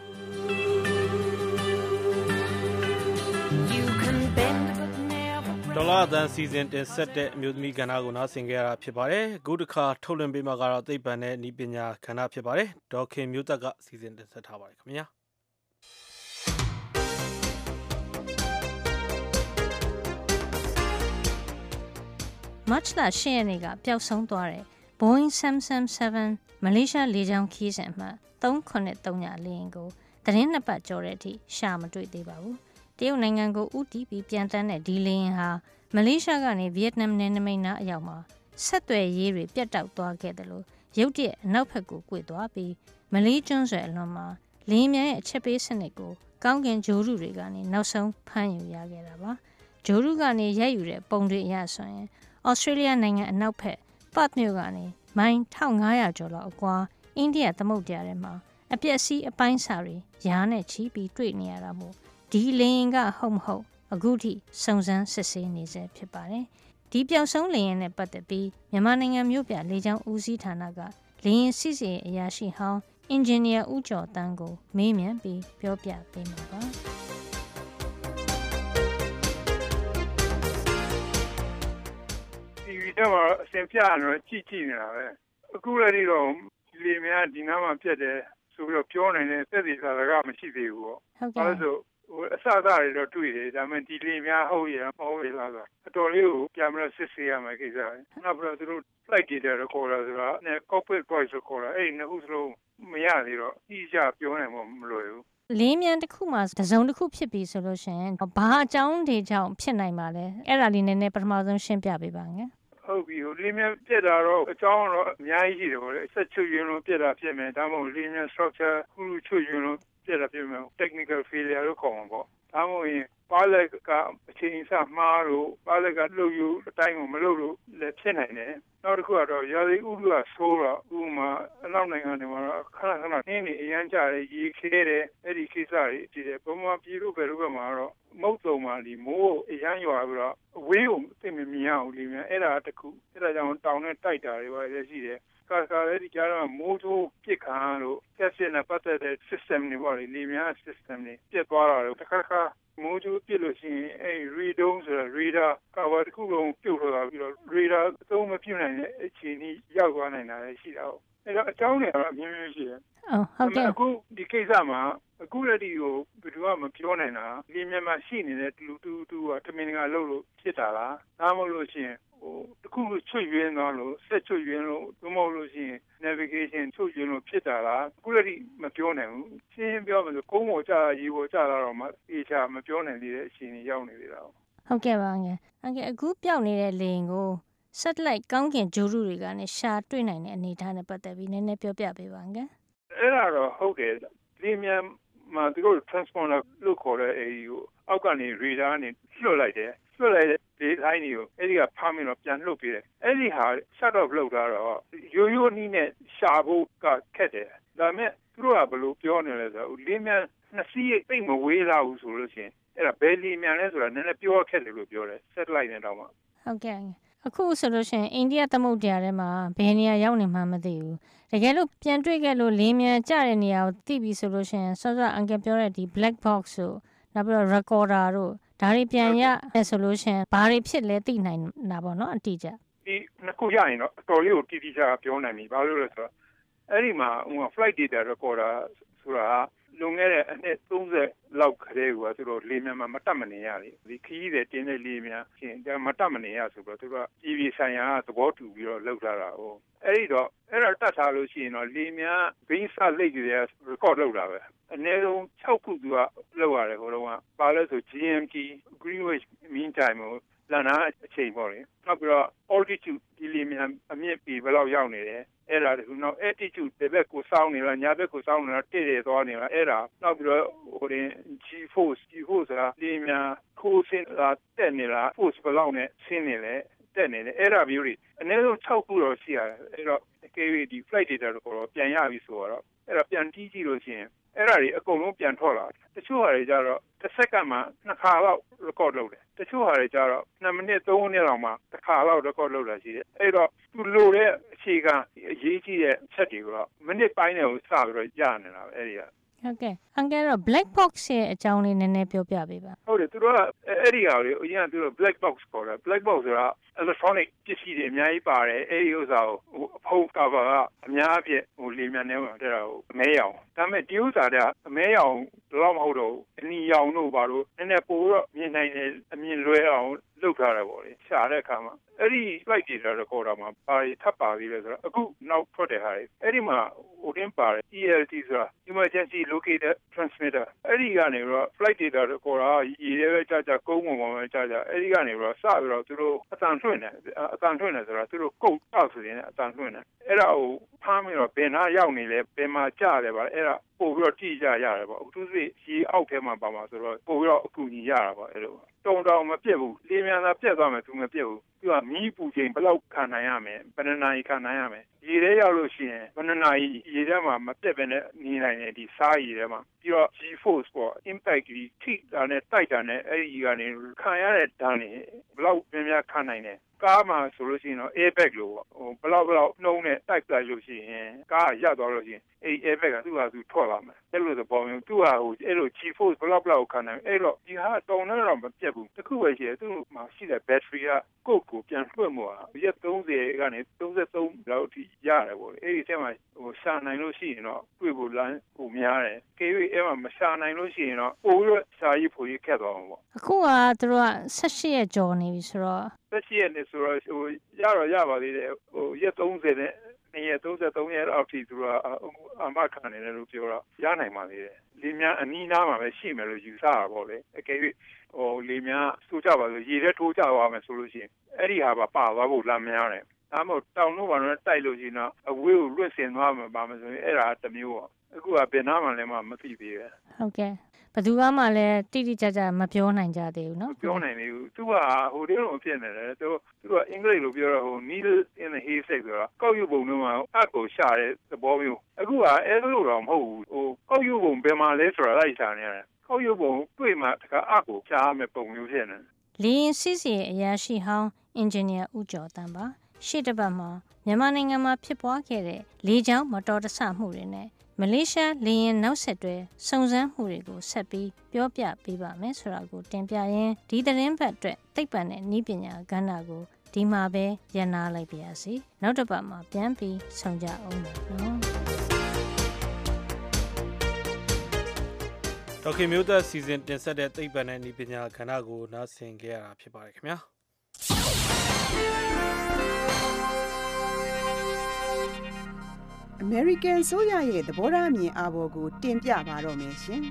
ဒေါ်လာသန်းစီစဉ်တင်ဆက်တဲ့အမျိုးသမီးကဏ္ဍကိုနားဆင်ကြရတာဖြစ်ပါတယ်အခုတစ်ခါထုတ်လွှင့်ပေးမှာကတော့သိပ္ပံနဲ့နည်းပညာကဏ္ဍဖြစ်ပါတယ်ဒေါ်ခင်မျိုးသက်ကစီစဉ်တင်ဆက်ထားပါတယ်ခင်ဗျာမတ်လeightရက်နေ့ကပျောက်ဆုံးသွားတဲ့ Boeing seven seventy-seven မလေးရှားလေကြောင်းခီးစဉ်အမှတ်three nine three zeroလေယာဉ်ကိုသတင်းနှစ်ပတ်ကျော်တဲ့အထိရှာမတွေ့သေးပါဘူး။တရုတ်နိုင်ငံကိုဦးတည်ပြီးပြန်တန်းတဲ့ဒီလေယာဉ်ဟာမလေးရှားကနေဗီယက်နမ်နယ်နိမိတ်နားအရောက်မှာဆက်သွယ်ရေးတွေပြတ်တောက်သွားခဲ့တယ်လို့ရုတ်တရက်အနောက်ဘက်ကိုကွေ့သွားပြီးမလေးကျွန်းဆွယ်အလွန်မှာလေယာဉ်များရဲ့အချက်ပေးစနစ်ကိုကောင်းကင်ဂျိုရုတွေကနေနောက်ဆုံးဖမ်းယူရခဲ့တာပါ။ဂျိုရုကနေရိုက်ယူတဲ့ပုံတွေအရဆိုရင်ဩစတြေးလျနိုင်ငံအနောက်ဘက်ပတ်မြို့ကနေမိုင်fifteen hundredကျော်လောက်အကွာအိန္ဒိယသမုဒ္ဒရာထဲမှာအပျက်စီးအပိုင်းစာတွေရားနဲ့ချီပြီးတွေ့နေရတာမို့ဒီလေယာဉ်ကဟုတ်မဟုတ်အခုထိစုံစမ်းစစ်ဆေးနေဆဲဖြစ်ပါတယ်။ဒီပျောက်ဆုံးလေယာဉ်နဲ့ပတ်သက်ပြီးမြန်မာနိုင်ငံမြို့ပြလေကြောင်းဦးစီးဌာနကလေယာဉ်စစ်ဆေးအရာရှိဟောင်းအင်ဂျင်နီယာဦးကျော်တန်းကိုမေးမြန်းပြီးပြောပြပေးမှာပါ။ဒီတော့အစင်ပြရတော့ကြည့်ကြည့်နေတာပဲအခုလည်းတော့လေများဒီနားမှာပြတ်တယ်ဆိုပြီးတော့ပြောနေတဲ့သက်သေသာကမရှိသေးဘူးပေါ့ဟုတ်ကဲ့ဆိုဟိုအစအစတွေတော့တွေ့တယ်ဒါပေမဲ့ဒီလေများဟုတ်ရမဟုတ်ရလားဆိုအတော်လေးကိုပြန်ပြီးစစ်ဆေးရမယ်ကိစ္စနောက်ပြီးတော့သူတို့ flight data ကိုခေါ်လာဆိုတာ cockpit voice ကိုခေါ်လာအဲ့ဒီနှစ်ခုစလုံးမရသေးတော့အကြီးအကျပြောနိုင်မှာမလွယ်ဘူးလေမြန်တစ်ခုမှာတစုံတစ်ခုဖြစ်ပြီဆိုလို့ရှိရင်ဘာအကြောင်းတွေကြောင့်ဖြစ်နိုင်ပါလဲအဲ့ဒါလေးနည်းနည်းပထမဆုံးရှင်းပြပေးပါငယ်ဟုတ်ပြီလေမြန်ပြက်တာတော့အကြောင်းတော့အများကြီးရှိတယ်ပေါ့လေဆက်ချွတ်ရင်းလို့ပြက်တာဖြစ်မယ်ဒါမှမဟုတ်လေမြန် structure ခုချွတ်ရင်းလို့ပြက်တာဖြစ်မယ် technical failure လို့ခေါ်မှာပေါ့ဒါမှမဟုတ်ရင်ပါလက်ကအချိန်အစမှားလို့ပါလက်ကလှုပ်ယူအတိုင်းကိုမလှုပ်လို့လည်းဖြစ်နိုင်တယ်နောက်တစ်ခုကတော့ရာသီဥတုကဆိုးတော့ဥပမာအနောက်နိုင်ငံတွေမှာတော့ခဏခဏနင်းနေအရန်ကြတယ်ရေခဲတယ်အဲ့ဒီကိစ္စတွေဖြစ်တယ်ပုံမှန်ပြည်လို့ပဲလို့ပဲမှာတော့မုတ်တုံမှာဒီမိုးအရန်ရွာပြီးတော့အဝေးကိုသိမမြင်အောင်လေမြန်အဲ့ဒါတခုအဲ့ဒါကြောင့်တောင်နဲ့တိုက်တာတွေပါလည်းရှိတယ်ကာကာလည်းဒီကြားတော့မိုးထိုးပြစ်ခါလို့ဆက်စစ်နဲ့ပတ်သက်တဲ့ system တွေပေါ့လေလေမြန် system တွေပြတ်သွားတာလို့တစ်ခါတစ်ခါမိုးချိုးပြစ်လို့ရှိရင်အဲ radon ဆိုတဲ့ radar cover တစ်ခုလုံးပြုတ်ထွက်သွားပြီးတော့ radar အသုံးမပြုနိုင်တဲ့အခြေအနေရောက်သွားနိုင်တာလည်းရှိတာဟုတ်အဲတော့အကြောင်းတွေကတော့အများကြီးရှိတယ်ဟုတ်ဟုတ်ကဲ့အခုဒီကိစ္စမှာအခုလည်းဒီကိုဘယ်သူမှမပြောနိုင်တာဒီမြန်မာရှိနေတဲ့လူတူတူကတမင်ကလှုပ်လို့ဖြစ်တာလားဒါမှမဟုတ်လို့ရှိရင်ဟိုတခုချွတ်ယွင်းသွားလို့ဆက်ချွတ်ယွင်းလို့ဘယ်မဟုတ်လို့ရှိရင် navigation ချွတ်ယွင်းလို့ဖြစ်တာလားအခုလည်းမပြောနိုင်ဘူးရှင်းရှင်းပြောမယ်ဆိုကုန်းပေါ်ကျရေပေါ်ကျလာတော့မှအေးချာမပြောနိုင်သေးတဲ့အခြေအနေရောက်နေသေးတာဟုတ်ကဲ့ပါငယ်ဟုတ်ကဲ့အခုပြောက်နေတဲ့လေရင်ကို satellite ကောင်းကင်ဂြိုဟ်တုတွေကနေရှာတွေ့နိုင်တဲ့အနေအထားနဲ့ပတ်သက်ပြီးနည်းနည်းပြောပြပေးပါငယ်အဲ့ဒါတော့ဟုတ်တယ်လေမြန်မှာသူတို့ transponder လို့ခေါ်တဲ့အဲဒီကိုအောက်ကနေ radar နဲ့လွှတ်လိုက်တယ်လွှတ်လိုက်တဲ့ဒီတိုင်းတွေကိုအဲ့ဒီကဖမ်းပြီးတော့ပြန်လှုပ်ပြီးတယ်အဲ့ဒီဟာ shut off လုပ်တာတော့ရိုးရိုးနည်းနဲ့ရှာဖို့ကခက်တယ်ဒါပေမဲ့သူတို့ကဘယ်လိုပြောနေလဲဆိုတော့လေးမြန်နှစ်စီးတိတ်မဝေးလာဘူးဆိုလို့ရှိရင်အဲ့ဒါဘယ်လေးမြန်လဲဆိုတာနည်းနည်းပြောခက်တယ်လို့ပြောတယ် satellite နဲ့တောင်မှဟုတ်ကဲ့အခုဆိုလို့ရှိရင်အိန္ဒိယသမုဒ္ဒရာထဲမှာဘယ်နေရာရောက်နေမှမသိဘူးတကယ်လို့ပြန်တွေ့ခဲ့လို့လေးမြန်ကျတဲ့နေရာကိုသိပြီဆိုလို့ရှိရင်စောစောအန်ကယ်ပြောတဲ့ဒီ black box ဆိုနောက်ပြီးတော့ recorder တို့ဒါတွေပြန်ရဆိုလို့ရှိရင်ဘာတွေဖြစ်လဲသိနိုင်တာပေါ့နော်အတိအကျဒီနှစ်ခုရရင်တော့အတော်လေးကိုတိတိကျကျပြောနိုင်ပြီဘာလို့လဲဆိုတော့အဲ့ဒီမှာဟို flight data recorder ဆိုတာလွန်ခဲ့တဲ့အနှစ်သုံးဆယ်လောက်ခရဲကသူတို့လေးမြန်မှာမတက်မနေရလေဒီခရီးတဲ့တင်းတဲ့လေးမြန်ရှင်မတက်မနေရဆိုတော့သူကပြည်ပြည်ဆိုင်ရာသဘောတူပြီးတော့လောက်လာတာဟိုအဲ့ဒီတော့အဲ့ဒါတတ်ထားလို့ရှိရင်တော့လေးမြန်ဘိန်းစလိတ်တွေ record လောက်တာပဲအနည်းဆုံး၆ခုသူကလောက်ရတယ်ဟိုတော့ကပါလဲဆို G M T Greenwich Mean Time ကိုလန်နာအချိန်ပေါ့လေနောက်ပြီးတော့ altitude ဒီလေးမြန်အမြင့်ပြီဘယ်လောက်ရောက်နေတယ်အဲ့ဒါကနောက် attitude တစ်ဘက်ကိုစောင်းနေလားညာဘက်ကိုစောင်းနေလားတည့်တယ်သွားနေလားအဲ့ဒါနောက်ပြီးတော့ဟိုတင် G force G force ဆိုတာဒီများခိုးစင်းလာတက်နေလား force ဘယ်လောက်နဲ့ဆင်းနေလဲတက်နေတယ်အဲ့ဒါမျိုးတွေအနည်းဆုံး၆ခုတော့ရှိရတယ်အဲ့တော့ကေဗီဒီ flight data ကိုတော့ပြန်ရပြီဆိုတော့အဲ့တော့ပြန်တီးကြည့်လို့ရှိရင်အဲ့ဒါတွေအကုန်လုံးပြန်ထွက်လာတယ်တချို့ဟာတွေကြတော့တစ်စက္ကန့်မှာနှစ်ခါလောက် record လုပ်တယ်တချို့ဟာတွေကြတော့နှစ်မိနစ်သုံးမိနစ်လောက်မှတစ်ခါလောက် record လုပ်တာရှိတယ်အဲ့တော့သူလိုတဲ့အခြေခံအရေးကြီးတဲ့ချက်တွေကတော့မိနစ်ပိုင်းနဲ့ကိုစပြီးတော့ရနေတာပဲအဲ့ဒီကဟုတ်ကဲ့အန်ကယ်တော့ black box ရဲ့အကြောင်းလေးနည်းနည်းပြောပြပေးပါဟုတ်တယ်သူတို့ကအဲ့ဒီဟာတွေအရင်ကသူတို့ black box ခေါ်တယ် black box ဆိုတာ electronic ပစ္စည်းတွေအများကြီးပါတယ်အဲ့ဒီဥစ္စာကိုဟိုအဖုံး cover ကအများအပြည့်ဟိုလေးမြန်နေမှာတဲ့ဟိုအမဲရောင်ဒါပေမဲ့ဒီဥစ္စာကအမဲရောင်တော့မဟုတ်တော့ဘူးအနီရောင်တို့ဘာလို့နည်းနည်းပိုတော့မြင်နိုင်တယ်အမြင်လွဲအောင်လုပ်ထားတယ်ပေါ့လေရှာတဲ့အခါမှာအဲ့ဒီ flight data recorder မှာဘာတွေထပ်ပါသေးလဲဆိုတော့အခုနောက်ထွက်တဲ့ဟာတွေအဲ့ဒီမှာဟိုတင်ပါတယ် E L T ဆိုတာ emergency locator transmitter အဲ့ဒီကနေတော့ flight data recorder ရေရဲပဲကြာကြာကုန်းပုံပေါ်မှာကြာကြာအဲ့ဒီကနေတော့စပြီးတော့သူတို့အတန်ထွင်တယ်အတန်ထွင်တယ်ဆိုတော့သူတို့ကုတ်တောက်ဆိုရင်အတန်ထွင်တယ်အဲ့ဒါကိုဖမ်းပြီးတော့ဘယ်နာရောက်နေလဲဘယ်မှာကြာတယ်ပါအဲ့ဒါပို့ပြီးတော့ကြည့်ကြရတယ်ပေါ့သူစိရေအောက်ထဲမှာပါမှာဆိုတော့ပို့ပြီးတော့အကူကြီးရတာပေါ့အဲ့လိုတုံတောင်မပြတ်ဘူးလေးမြန်သာပြတ်သွားမယ်သူမပြတ်ဘူးသူကမီးပူချိန်ဘယ်လောက်ခံနိုင်ရမယ်ဘယ်နှနာရီခံနိုင်ရမယ်ရေထဲရောက်လို့ရှိရင်ဘယ်နှနာရီရေထဲမှာမပြတ်ဘဲနဲ့နေနိုင်တယ်ဒီစားရေထဲမှာပြီးတော့ G force ပေါ့ impact ကြီးထိတာနဲ့တိုက်တာနဲ့အဲ့ဒီကနေခံရတဲ့ဓာတ်တွေဘယ်လောက်များများခံနိုင်တယ်ကားမှာဆိုလို့ရှိရင်တော့ airbag လို့ပေါ့ဟိုဘယ်လောက်ဘယ်လောက်နှုံးနဲ့တိုက်ပလိုက်လို့ရှိရင်ကားရပ်သွားလို့ရှိရင်အဲ့ airbag ကသူ့ဟာသူထွက်လာမယ်အဲ့လိုသဘောမျိုးသူ့ဟာဟိုအဲ့လို G force ဘယ်လောက်ဘယ်လောက်ခံနိုင်အဲ့တော့ဒီဟာတုံနဲ့တော့မပြတ်ဘူးတခုပဲရှိတယ်သူ့မှာရှိတဲ့ battery ကကိုယ့်ကိုပြန်လွှတ်မှာရက်သုံးဆယ်ကနေသုံးသုံးလောက်ထိရတယ်ပေါ့အဲ့ဒီအချက်မှာဟိုရှာနိုင်လို့ရှိရင်တော့တွေ့ဖို့လမ်းကိုများတယ်ကေဗီအဲ့မှာမရှာနိုင်လို့ရှိရင်တော့ပို့ပြီးရှာရေးဖို့ရခက်သွားမှာပေါ့အခုကသူတို့က၁၈ရက်ကျော်နေပြီဆိုတော့၁၈ရက်နေဆိုတော့ဟိုရတော့ရပါသေးတယ်ဟိုရက်သုံးဆယ်နဲ့နေရက်သုံးသုံးရက်အောက်ထိသူကအမခံနေတယ်လို့ပြောတော့ရနိုင်ပါသေးတယ်လေးများအနီးနားမှာပဲရှိမယ်လို့ယူဆတာပေါ့လေအကယ်၍ဟိုလေးများစူးကြပါလို့ရေထဲထိုးကြသွားမယ်ဆိုလို့ရှိရင်အဲ့ဒီဟာပါပါသွားဖို့လမ်းများတယ်ဒါမှမဟုတ်တောင်လို့ဘာလို့တိုက်လို့ရှိရင်တော့အဝေးကိုလွတ်စင်သွားမှာပါမယ်ဆိုရင်အဲ့ဒါတမျိုးပေါ့အခုကဘယ်နားမှလည်းမသိသေးဘူးဟုတ်ကဲ့ဘယ်သူကမှလည်းတိတိကျကျမပြောနိုင်ကြသေးဘူးเนาะပြောနိုင်သေးဘူးသူကဟိုတည်းတော့ဖြစ်နေတယ်သူသူကအင်္ဂလိပ်လိုပြောတော့ဟို needle in the haystack ဆိုတာကောက်ယူပုံတော့မှာအကိုရှာတဲ့သဘောမျိုးအခုကအဲ့လိုတော့မဟုတ်ဘူးဟိုကောက်ယူပုံဘယ်မှာလဲဆိုတာလိုက်ရှာနေရတယ်ကောက်ယူပုံတွေ့မှတခါအကိုရှာရမယ်ပုံမျိုးဖြစ်နေတယ်လင်းစစ်စီအရာရှိဟောင်းအင်ဂျင်နီယာဦးကျော်တန်းပါရှေ့တစ်ပတ်မှာမြန်မာနိုင်ငံမှာဖြစ်ပွားခဲ့တဲ့လေကြောင်းမတော်တဆမှုတွေနဲ့မလေးရှားလေယာဉ်နောက်ဆက်တွဲစုံစမ်းမှုတွေကိုဆက်ပြီးပြောပြပေးပါမယ်ဆိုတာကိုတင်ပြရင်းဒီသတင်းပတ်အတွက်သိပ္ပံနဲ့နည်းပညာကဏ္ဍကိုဒီမှာပဲရန်နာလိုက်ပါရစေနောက်တစ်ပတ်မှာပြန်ပြီးဆုံကြအောင်မယ်နော်ဒေါက်ခင်မျိုးသက်စီစဉ်တင်ဆက်တဲ့သိပ္ပံနဲ့နည်းပညာကဏ္ဍကိုနားဆင်ကြရတာဖြစ်ပါတယ်ခင်ဗျာ American ဆိုရရဲ့သဘောထားအမြင်အာဘော်ကိုတင်ပြပါတော့မယ်ရှင်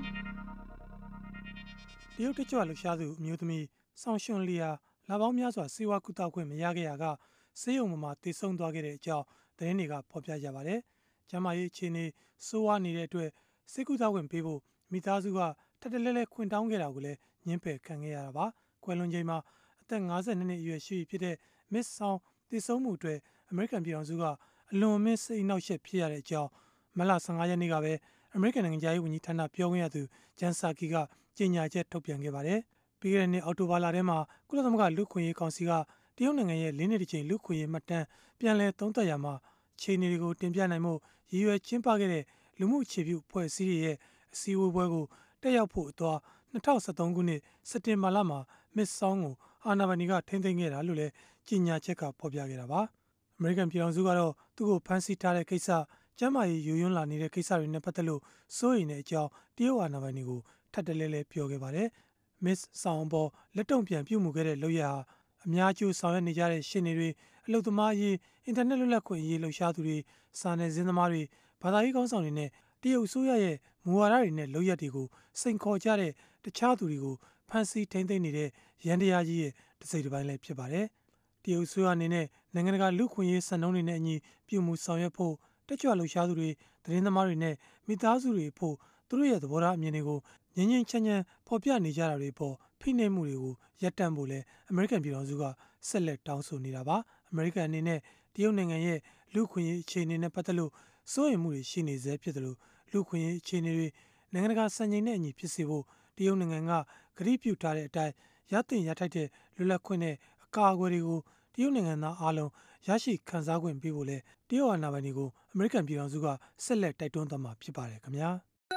တရုတ်တကြွလှရှားသူအမျိုးသမီးဆောင်းရှွန်လီယာလာပေါင်းများစွာစေဝါကုသခွင့်မရခဲ့ရကဆေးရုံမှာတည်ဆုံသွားခဲ့တဲ့အကြောင်းသတင်းတွေကဖော်ပြကြပါတယ်။ကျန်းမာရေးအခြေအနေဆိုးဝါးနေတဲ့အတွက်ဆေးကုသခွင့်ပေးဖို့မိသားစုကထပ်တလဲလဲခွင့်တောင်းခဲ့တာကိုလည်းညှင်းပယ်ခံခဲ့ရတာပါ။ကွယ်လွန်ချိန်မှာအသက်၅၂နှစ်အရွယ်ရှိပြီဖြစ်တဲ့ Miss Song တည်ဆုံးမှုအတွက်အမေရိကန်ပြည်ထောင်စုကအလွန်အမင်းစိတ်အနှောက်အယှက်ဖြစ်ရတဲ့အကြောင်းမတ်လ၁၅ရက်နေ့ကပဲအမေရိကန်နိုင်ငံသားရေးဝန်ကြီးဌာနပြောခွင့်ရသူဂျန်ဆာကီကကြေညာချက်ထုတ်ပြန်ခဲ့ပါတယ်။ပြီးခဲ့တဲ့နှစ်အောက်တိုဘာလထဲမှာကုလသမဂ္ဂလူ့ခွင့်ရေးကောင်စီကတရုတ်နိုင်ငံရဲ့လေးနှစ်တစ်ချိန်လူ့ခွင့်ရေးမှတ်တမ်းပြန်လည်သုံးသပ်ရာမှာခြေအနေတွေကိုတင်ပြနိုင်မှုရည်ရွယ်ကျင်းပခဲ့တဲ့လူမှုအခြေပြုအဖွဲ့အစည်းတွေရဲ့အစည်းအဝေးပွဲကိုတက်ရောက်ဖို့အသွား၂၀၁၃ခုနှစ်စက်တင်ဘာလမှာ Miss Song ကိုအာဏာပိုင်တွေကထိန်းသိမ်းခဲ့တာလို့လည်းကြေညာချက်ကဖော်ပြခဲ့တာပါ။အမေရိကန်ပြည်ထောင်စုကတော့သူ့ကိုဖမ်းဆီးထားတဲ့ကိစ္စကျန်းမာရေးယိုယွန်းလာနေတဲ့ကိစ္စတွေနဲ့ပတ်သက်လို့စိုးရိမ်တဲ့အကြောင်းတရုတ်အာဏာပိုင်တွေကိုထပ်တလဲလဲပြောခဲ့ပါတယ်။ Miss Song ပေါ်လက်တုံ့ပြန်ပြုမှုခဲ့တဲ့လုပ်ရဟာအများအကျိုးဆောင်ရွက်နေကြတဲ့ရှင်းနေတွေအလုပ်သမားအရေးအင်တာနက်လွတ်လပ်ခွင့်အရေးလှုပ်ရှားသူတွေစာနယ်ဇင်းသမားတွေဘာသာရေးကောင်းဆောင်တွေနဲ့တရုတ်အစိုးရရဲ့မူဝါဒတွေနဲ့လုပ်ရက်တွေကိုစိန်ခေါ်ကြတဲ့တခြားသူတွေကိုဖမ်းဆီးထိန်းသိမ်းနေတဲ့ရန်တရားကြီးရဲ့တစ်စိတ်တစ်ပိုင်းလည်းဖြစ်ပါတယ်။တရုတ်အစိုးရအနေနဲ့နိုင်ငံတကာလူ့ခွင့်ရေးစံနှုန်းတွေနဲ့အညီပြုမှုဆောင်ရွက်ဖို့တက်ကြွလှုပ်ရှားသူတွေသတင်းသမားတွေနဲ့မိသားစုတွေဖို့သူတို့ရဲ့သဘောထားအမြင်တွေကိုငြင်းငြင်းချမ်းချမ်းဖော်ပြနေကြတာတွေပေါ်ဖိနှိပ်မှုတွေကိုရပ်တန့်ဖို့လဲအမေရိကန်ပြည်ထောင်စုကဆက်လက်တောင်းဆိုနေတာပါအမေရိကန်အနေနဲ့တရုတ်နိုင်ငံရဲ့လူ့ခွင့်ရေးအခြေအနေနဲ့ပတ်သက်လို့စိုးရိမ်မှုတွေရှိနေစေဖြစ်တယ်လို့လူ့ခွင့်ရေးအခြေအနေတွေနိုင်ငံတကာစံချိန်နဲ့အညီဖြစ်စေဖို့တရုတ်နိုင်ငံကကတိပြုထားတဲ့အတိုင်းရတင်ရထိုက်တဲ့လွတ်လပ်ခွင့်နဲ့အကာအကွယ်တွေကိုတရုတ်နိုင်ငံသားအားလုံးရရှိခံစားခွင့်ပေးဖို့လဲတရုတ်အာဏာပိုင်တွေကိုအမေရိကန်ပြည်ထောင်စုကဆက်လက်တိုက်တွန်းသွားမှာဖြစ်ပါတယ်ခင်ဗျာ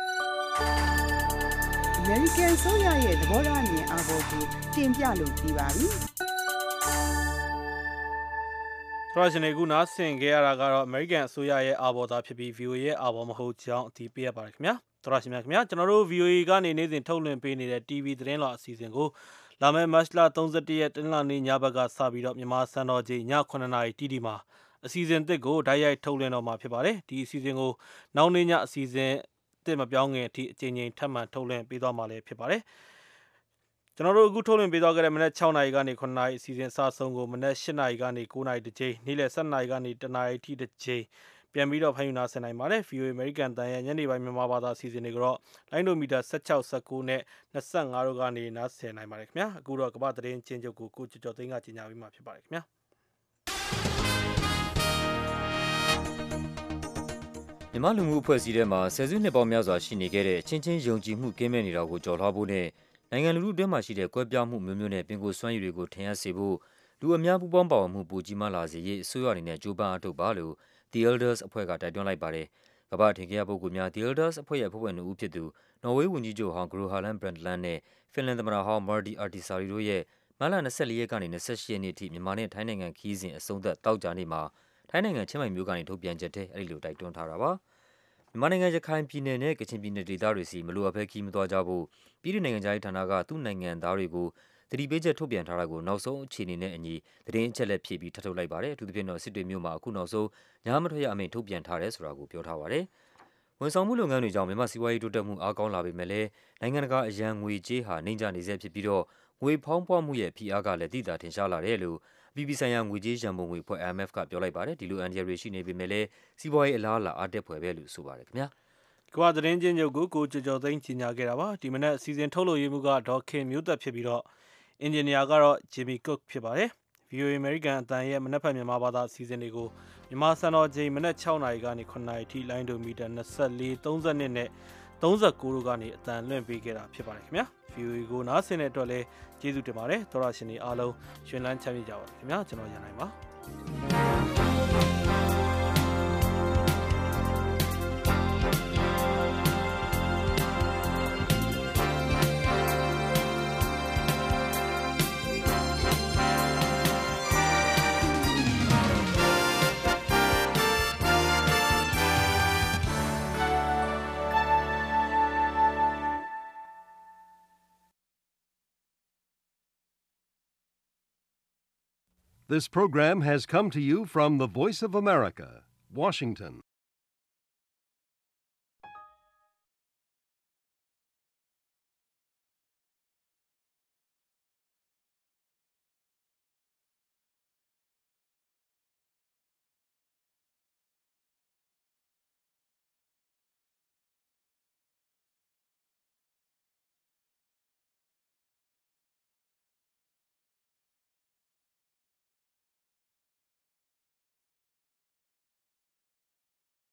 အမေရိကန်ဆိုရရဲ့သဘောထားအမြင်အားပေါ်ကိုတင်ပြလို့ပြီးပါပြီ။ဆိုတော့ရှင်အခုနားဆင်ခဲ့ရတာကတော့အမေရိကန်အစိုးရရဲ့အာဘော်သားဖြစ်ပြီး ဗီ အို အေ ရဲ့အာဘော်မဟုတ်ကြောင်းအသိပေးရပါတယ်ခင်ဗျာ။ဆိုတော့ရှင်များခင်ဗျာကျွန်တော်တို့ ဗီ အို အေ ကနေနေ့စဉ်ထုတ်လွှင့်ပေးနေတဲ့ တီဗီ သတင်းလွှာအစီအစဉ်ကိုလာမယ့်မတ်လ၃၁ရက်တနင်္လာနေ့ညဘက်ကစပြီးတော့မြန်မာစံတော်ချိန်ညခုနှစ်နာရီတိတိမှာအစီအစဉ်အသစ်ကိုဓာတ်ရိုက်ထုတ်လွှင့်တော့မှာဖြစ်ပါတယ်။ဒီအစီအစဉ်ကိုနောက်နေ့ညအစီအစဉ်အသစ်မပြောင်းခင်အထိအချိန်ချင်းထပ်မံထုတ်လွှင့်ပေးသွားမှာလည်းဖြစ်ပါတယ်။ကျွန်တော်တို့အခုထုတ်လွှင့်ပေးသွားခဲ့တဲ့မနက်၆နာရီကနေခုနှစ်နာရီအစီအစဉ်အစဆုံးကိုမနက်၈နာရီကနေ၉နာရီတစ်ချိန်နေ့လယ်၁၂နာရီကနေတနာရီထိတစ်ချိန်ပြန်ပြီးတော့ဖန်ယူနာဆင်နိုင်ပါတယ်။ ဗီ အို အေ American တန်ရဲ့ညနေပိုင်းမြန်မာဘာသာအစီအစဉ်တွေကိုတော့လိုင်းဒိုမီတာ၁၆ ၁၉နဲ့၂၅တို့ကနေနားဆင်နိုင်ပါတယ်ခင်ဗျာ။အခုတော့ကမ္ဘာသတင်းချင်းချုပ်ကိုကိုကျော်ကျော်သိန်းကကြီးညာပြီးမှဖြစ်ပါတယ်ခင်ဗျာ။မြန်မာလူမှုအဖွဲ့အစည်းထဲမှာဆယ်စုနှစ်ပေါင်းများစွာရှိနေခဲ့တဲ့အချင်းချင်းယုံကြည်မှုကင်းမဲ့နေတာကိုကြော်လွှားဖို့နဲ့နိုင်ငံလူထုအတွင်းမှာရှိတဲ့ကွဲပြားမှုမျိုးမျိုးနဲ့ပင်ကိုယ်စွမ်းရည်တွေကိုထင်ဟပ်စေဖို့လူအများပူးပေါင်းပါဝင်မှုပိုကြီးမားလာစေရေးအစိုးရအနေနဲ့ကြိုးပမ်းအားထုတ်ပါလို့ The Elders အဖွဲ့ကတိုက်တွန်းလိုက်ပါတယ်။ကမ္ဘာ့ထင်ရှားပုဂ္ဂိုလ်များ The Elders အဖွဲ့ရဲ့အဖွဲ့ဝင်နှစ်ဦးဖြစ်သူနော်ဝေးဝန်ကြီးချုပ်ဟောင်း Gro Harlem Brundtland နဲ့ဖင်လန်သမ္မတဟောင်း Marty Ahtisaari တို့ရဲ့မတ်လ၂၄ရက်ကနေ၂၈ရက်နေ့အထိမြန်မာနဲ့ထိုင်းနိုင်ငံခရီးစဉ်အဆုံးသတ်သောကြာနေ့မှာထိုင်းနိုင်ငံချင်းမိုင်မြို့ကနေထုတ်ပြန်ချက်ထဲအဲဒီလိုတိုက်တွန်းထားတာပါ။မြန်မာနိုင်ငံရခိုင်ပြည်နယ်နဲ့ကချင်ပြည်နယ်ဒေသတွေစီမလိုအပ်ဘဲခီးမသွားကြဖို့ပြည်ထောင်နိုင်ငံသားရေးဌာနကသူ့နိုင်ငံသားတွေကိုသတိပေးချက်ထုတ်ပြန်ထားတာကိုနောက်ဆုံးအခြေအနေနဲ့အညီသတင်းအချက်လက်ဖြည့်ပြီးထပ်ထုတ်လိုက်ပါတယ်။အထူးသဖြင့်တော့စစ်တွေမြို့မှာအခုနောက်ဆုံးညမထွက်ရအမိန့်ထုတ်ပြန်ထားတယ်ဆိုတာကိုပြောထားပါတယ်။ဝန်ဆောင်မှုလုပ်ငန်းတွေကြောင့်မြန်မာစီးပွားရေးတိုးတက်မှုအားကောင်းလာပေမဲ့လည်းနိုင်ငံတကာအရန်ငွေကြေးဟာနှိမ့်ကျနေဆဲဖြစ်ပြီးတော့ငွေဖောင်းပွားမှုရဲ့ဖိအားကလည်းသိသာထင်ရှားလာတယ်လို့အပြည်ပြည်ဆိုင်ရာငွေကြေးရန်ပုံငွေအဖွဲ့ I M F ကပြောလိုက်ပါတယ်။ဒီလိုအန်ဒီရယ်ရှိနေပေမဲ့လည်းစီးပွားရေးအလားအလာအားတက်ဖွယ်ပဲလို့ဆိုပါတယ်ခင်ဗျာ။ကမ္ဘာသတင်းချင်းချုပ်ကိုကိုကျော်ကျော်သိန်းကြီးညာခဲ့တာပါဒီမနက်အစီအစဉ်ထုတ်လို့ရမှုကဒေါ်ခင်မျိုးသက်ဖြစ်ပြီးတော့အင်ဂျင်နီယာကတော့ဂျီမီကုတ်ဖြစ်ပါတယ် ဗီ အို အေ American အတန်ရဲ့မနက်ဖြန်မြန်မာဘာသာအစီအစဉ်တွေကိုမြန်မာစံတော်ချိန်မနက်၆နာရီကနေခုနာရီထိလိုင်းဒိုမီတာ၂၄ ၃၂နဲ့၃၉တို့ကနေအတန်လွှင့်ပေးခဲ့တာဖြစ်ပါတယ်ခင်ဗျာ ဗီ အို အေ ကိုနားဆင်တဲ့အတွက်လည်းကျေးဇူးတင်ပါတယ်သောရရှင်တွေအားလုံးရှင်လန်းချမ်းမြေ့ကြပါခင်ဗျာကျွန်တော်ရန်နိုင်ပါ This program has come to you from the Voice of America, Washington.